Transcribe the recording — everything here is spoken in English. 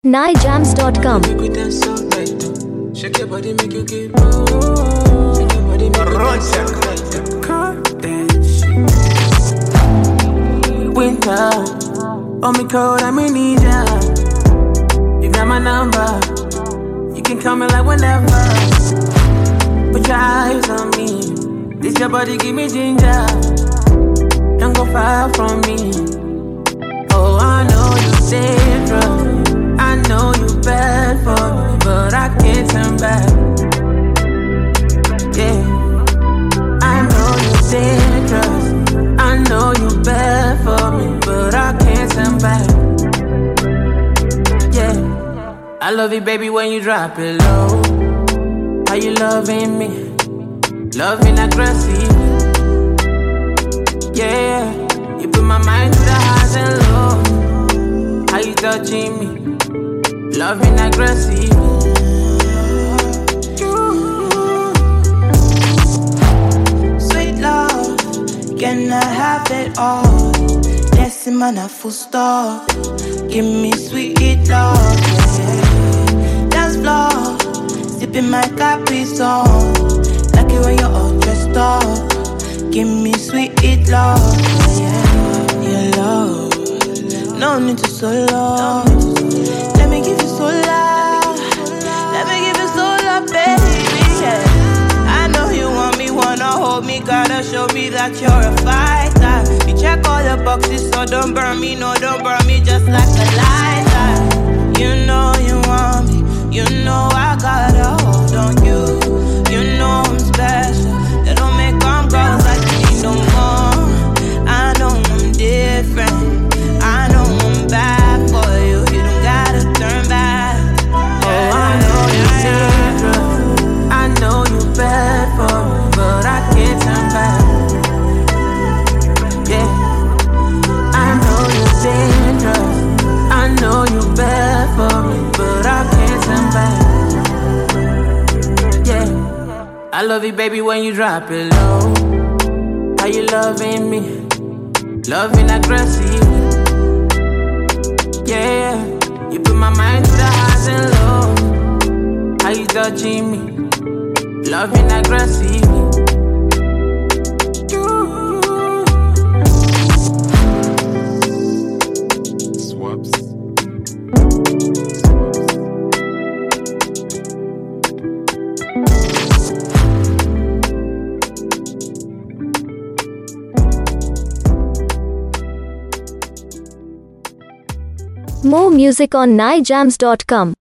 NineJams.com. Make we dance so right though. Shake your body, make you get low. Shake your body, make you dance so right though. Cut that shit. Winter, oh me cold, I'm in need ya. You got my number, you can call me like whenever. Put your eyes on me, this your body give me ginger. Don't go far from me. Oh, I know you dangerous. I know you bad for me, but I can't turn back. Yeah, I know you're dangerous. I know you bad for me, but I can't turn back. Yeah, I love it, baby, when you drop it low. How you loving me? Loving aggressive. Yeah, you put my mind through the highs and lows. How you touching me? Loving aggressive. Sweet love, can I have it all? Blessing man a full stop. Give me sweet love, yeah. Dance floor, sipping my Capri Sun. Like it when you're all dressed up. Give me sweet love, yeah. Your love, no need to solo. Let me give you so love. Let me give you so love, baby, yeah. I know you want me, wanna hold me. Gotta show me that you're a fighter. You check all the boxes, so don't burn me. No, don't burn me just like a lighter. You know you want me. You know I gotta hold on you. You know I'm special. They don't make them girls like me no more. I know I'm different. I know I'm bad for you. You don't gotta turn back. Oh, I know you're dangerous. I know you bad for me, but I can't turn back. Yeah, I know you're dangerous. I know you bad for me, but I can't turn back. Yeah, I love it, baby, when you drop it low. How you loving me? Loving aggressive. Yeah, you put my mind through the highs and lows. How you touching me? Loving aggressive. Swaps. More music on NineJams.com.